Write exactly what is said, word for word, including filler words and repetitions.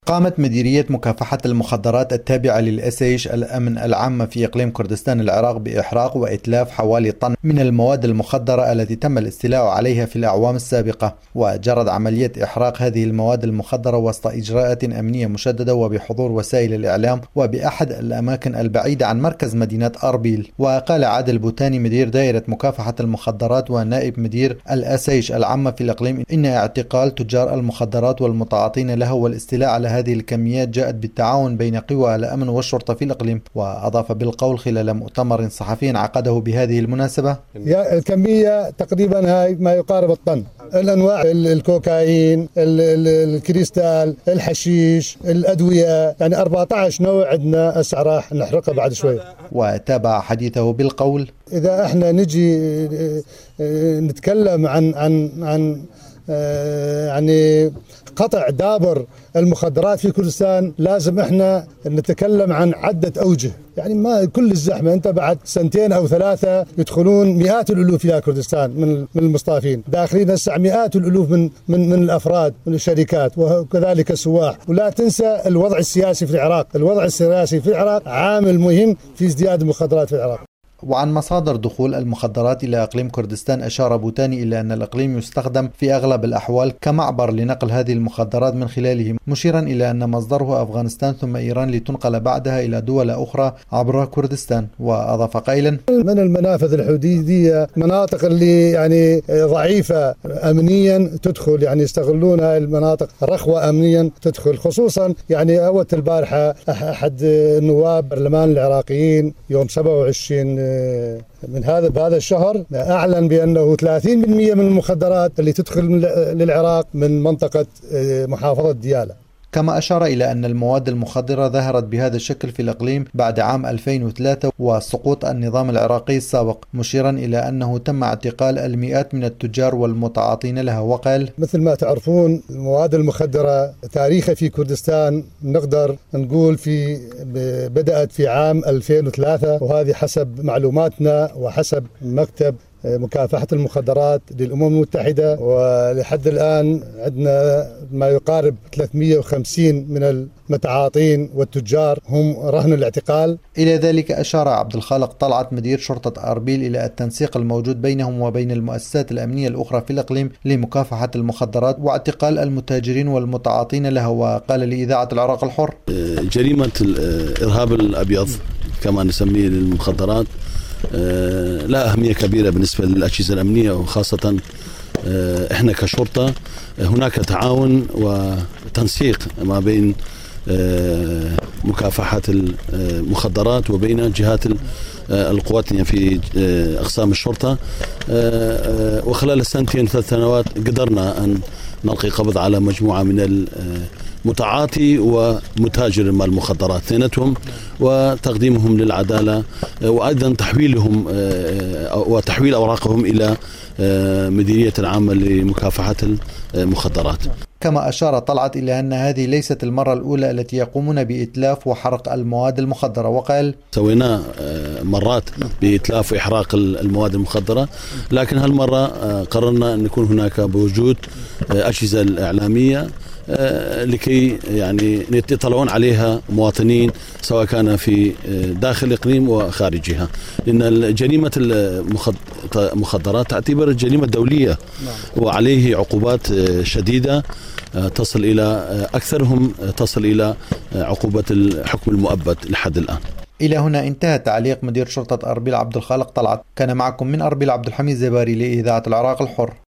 قامت مديرية مكافحة المخدرات التابعة للإس إيش الأمن العامة في إقليم كردستان العراق بإحراق وإتلاف حوالي طن من المواد المخدرة التي تم الاستيلاء عليها في الأعوام السابقة. وجرت عملية إحراق هذه المواد المخدرة وسط إجراءات أمنية مشددة وبحضور وسائل الإعلام وبأحد الأماكن البعيدة عن مركز مدينة أربيل. وقال عادل بوتاني مدير دائرة مكافحة المخدرات ونائب مدير الإس إيش العامة في الإقليم إن اعتقال تجار المخدرات والمتعاطين لها والاستيلاء على هذه الكميات جاءت بالتعاون بين قوى الأمن والشرطة في الإقليم. وأضاف بالقول خلال مؤتمر صحفي عقده بهذه المناسبة: الكمية تقريبا هاي ما يقارب الطن، الأنواع الكوكايين، الكريستال، الحشيش، الأدوية، يعني أربعة عشر نوع عندنا هسه راح نحرقها بعد شوي. وتابع حديثه بالقول: إذا احنا نجي نتكلم عن عن عن يعني قطع دابر المخدرات في كردستان، لازم احنا نتكلم عن عدة أوجه. يعني ما كل الزحمة، انت بعد سنتين او ثلاثة يدخلون مئات الالوف الى كردستان من من المصطافين، داخلين هسه مئات الالوف من من من الافراد من الشركات وكذلك السواح. ولا تنسى الوضع السياسي في العراق، الوضع السياسي في العراق عامل مهم في ازدياد المخدرات في العراق. وعن مصادر دخول المخدرات إلى إقليم كردستان أشار بوتاني إلى أن الإقليم يستخدم في أغلب الأحوال كمعبر لنقل هذه المخدرات من خلاله، مشيرا إلى أن مصدره أفغانستان ثم إيران لتنقل بعدها إلى دول أخرى عبر كردستان. وأضاف قائلا: من المنافذ الحدودية مناطق اللي يعني ضعيفة أمنيا تدخل، يعني يستغلون هاي المناطق رخوة أمنيا تدخل. خصوصا يعني أول البارحة أحد النواب برلمان العراقيين يوم سبعة وعشرين من هذا بهذا الشهر أعلن بأنه ثلاثين بالمئة من المخدرات اللي تدخل للعراق من منطقة محافظة ديالى. كما أشار إلى أن المواد المخدرة ظهرت بهذا الشكل في الإقليم بعد عام ألفين وثلاثة وسقوط النظام العراقي السابق، مشيرا إلى أنه تم اعتقال المئات من التجار والمتعاطين لها. وقال: مثل ما تعرفون المواد المخدرة تاريخها في كردستان نقدر نقول في بدأت في عام ألفين وثلاثة، وهذه حسب معلوماتنا وحسب مكتب مكافحة المخدرات للأمم المتحدة، ولحد الآن عندنا ما يقارب ثلاثمئة وخمسين من المتعاطين والتجار هم رهن الاعتقال. إلى ذلك أشار عبد الخالق طلعت مدير شرطة أربيل إلى التنسيق الموجود بينهم وبين المؤسسات الأمنية الأخرى في الإقليم لمكافحة المخدرات واعتقال المتاجرين والمتعاطين لها. وقال لإذاعة العراق الحر: جريمة الإرهاب الأبيض كما نسميه للمخدرات لها أهمية كبيرة بالنسبة للأجهزة الأمنية، وخاصة إحنا كشرطة هناك تعاون وتنسيق ما بين مكافحة المخدرات وبين جهات القوات في أقسام الشرطة. وخلال السنتين ثلاث سنوات قدرنا أن نلقي قبض على مجموعة من متعاطي ومتاجر المخدرات اثنيناتهم، وتقديمهم للعدالة، وأيضا تحويلهم وتحويل أوراقهم إلى مديرية العامة لمكافحة المخدرات. كما أشار طلعت إلى أن هذه ليست المرة الأولى التي يقومون بإتلاف وحرق المواد المخدرة. وقال: سوينا مرات بإتلاف وإحراق المواد المخدرة، لكن هالمرة قررنا أن يكون هناك بوجود أجهزة الإعلامية لكي يعني يطلعون عليها مواطنين سواء كان في داخل الإقليم وخارجها، لأن جريمة المخدرات تعتبر جريمة دولية وعليه عقوبات شديدة تصل إلى أكثرهم تصل إلى عقوبة الحكم المؤبد لحد الآن. إلى هنا انتهى تعليق مدير شرطة أربيل عبد الخالق طلعت. كان معكم من أربيل عبد الحميد زباري لإذاعة العراق الحر.